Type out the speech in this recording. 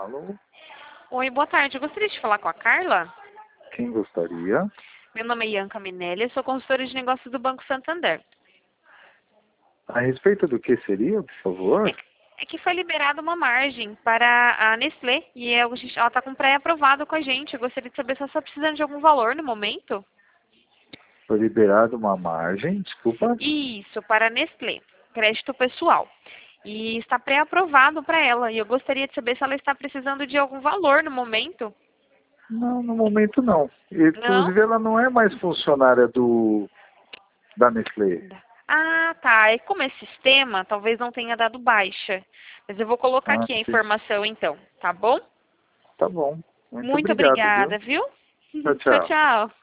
Alô? Oi, boa tarde. Eu gostaria de falar com a Carla. Quem gostaria? Meu nome é Ianca Minelli, eu sou consultora de negócios do Banco Santander. A respeito do que seria, por favor? É que foi liberada uma margem para a Nestlé e ela está com pré-aprovado com a gente. Eu gostaria de saber se ela está precisando de algum valor no momento. Foi liberado uma margem, desculpa. Isso, para a Nestlé, crédito pessoal. E está pré-aprovado para ela. E eu gostaria de saber se ela está precisando de algum valor no momento. Não, no momento não. Não? Inclusive ela não é mais funcionária da Nestlé. Ah, tá. E como é sistema, talvez não tenha dado baixa. Mas eu vou colocar Ah, aqui a entendi. informação então, tá bom? Tá bom. Muito Muito obrigado, viu? obrigada, viu? Tchau, Tchau, tchau. tchau.